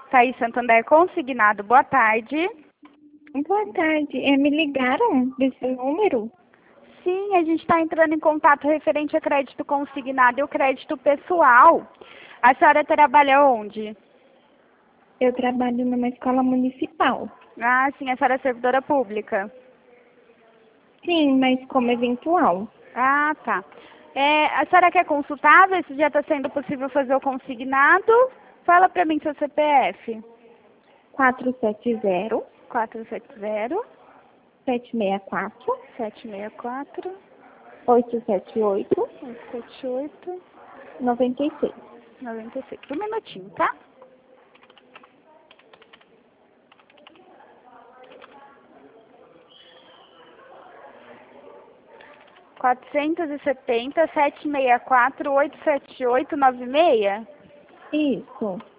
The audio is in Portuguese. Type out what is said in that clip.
Thaís Santander consignado, boa tarde. Boa tarde. Me ligaram desse número? Sim, a gente está entrando em contato referente a crédito consignado e o crédito pessoal. A senhora trabalha onde? Eu trabalho numa escola municipal. Ah, sim, a senhora é servidora pública. Sim, mas como eventual. Ah, tá. A senhora quer consultar, ver se já está sendo possível fazer o consignado? Fala para mim seu CPF. 470 470 764 764 878 878 96. 96. Um minutinho, tá? Quatrocentos e setenta 764 878 96. Isso.